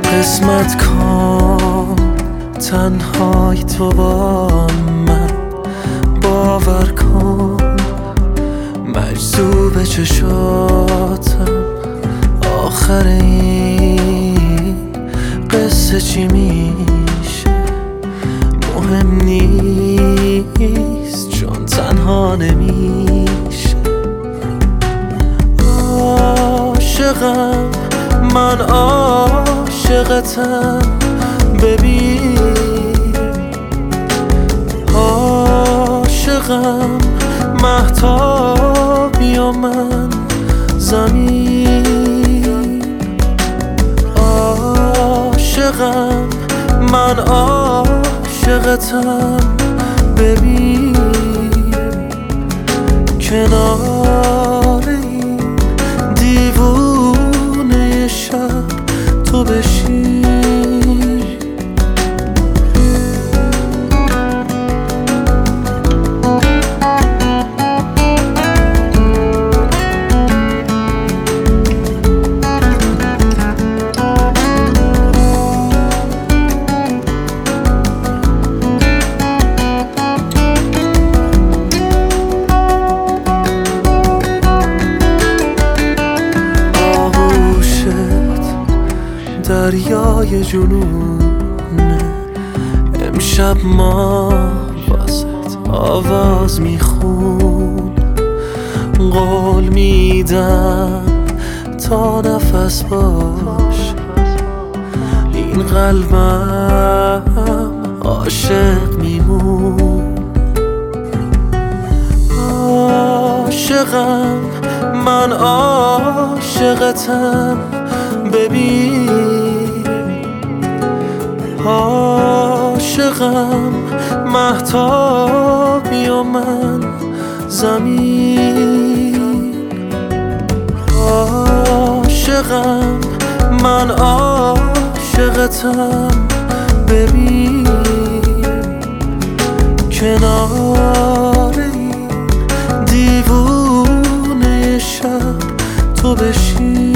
قسمت کن تنهای تو با من، باور کن مجذوب چشاتم. آخر این قصه چی میشه مهم نیست، چون تنها نمیشه. عاشقم من، عاشقتم، ببین عاشقم، مهتابی و من زمین. عاشقم من، عاشقتم، ببین کنار این دیوونه شب تو بشین. دریای جنونه امشب ما واسط آواز میخون. قول میدم تا نفس باش، این قلبم عاشق میمون. عاشقم من، عاشقتم، ببین عاشقم، مهتابی و من زمین. عاشقم من، عاشقتم، ببین کنار این دیوونه شب تو بشین.